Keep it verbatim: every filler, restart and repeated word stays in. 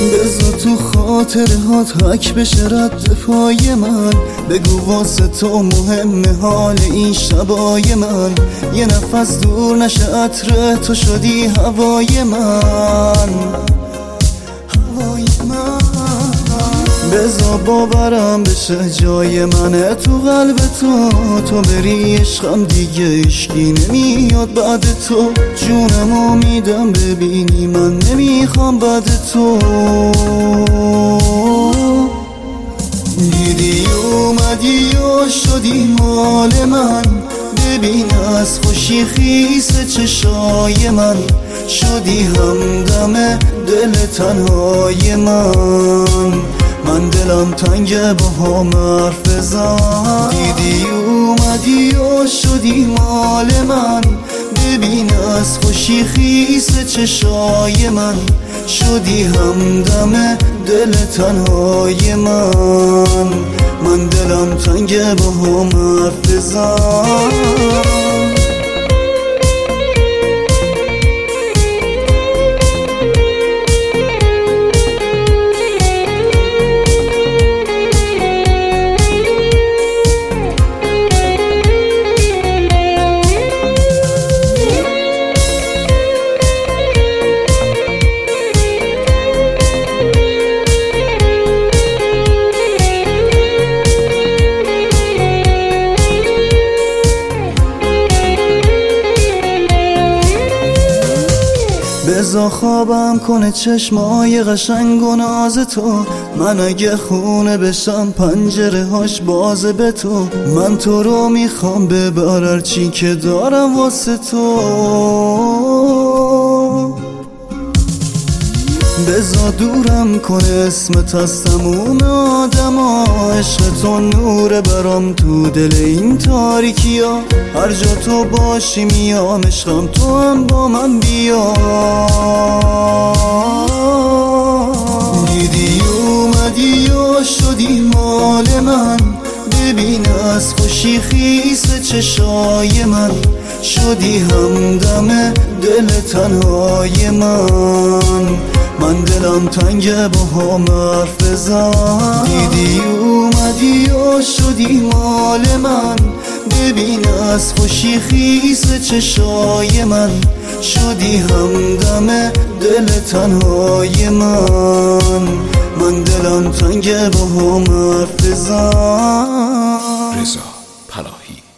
بذار تو خاطرهات حک بشه رد پای من. بگو واسه تو مهمه حال این شبای من. یه نفس دور نشه عطر تو شدی هوای من، هوای من. بذار باورم بشه جای منه تو قلب تو. تو بری عشقم دیگه عشقی نمیاد بعد تو. جونمو میدم ببینی من نمیخوام بعد تو. دیدی اومدی و شدی مال من. ببین از خوشی خیس چشای من. شدی همدم دل تنهای من. من دلم تنگه با هم حرف بزن. دیدی اومدی و شدی مال من. ببین از خوشی خیس چشای من. شدی همدم دل تنهای من. من دلم تنگه با هم حرف بزن. بذار خوابم کنه چشمای قشنگ و ناز تو. من اگه خونه بشم پنجره هاش بازه به تو. من تو رو میخوام ببر هرچی که دارم واسه تو. بذار دورم کنه اسمت از تموم آدم ها. عشق تو نور برام تو دل این تاریکی ها. هر جا تو باشی میام عشقم تو هم با من بیا. دیدی اومدی و شدی مال من. ببین از خوشی خیس چشای من. شدی همدم دل تنهای من. من دلم تنگه با هم حرف بزن. دیدی اومدی و شدی مال من. ببین از خوشی خیس چشای من. شدی همدم دل تنهای من. من دلم تنگه با هم حرف بزن. رضا پناهی.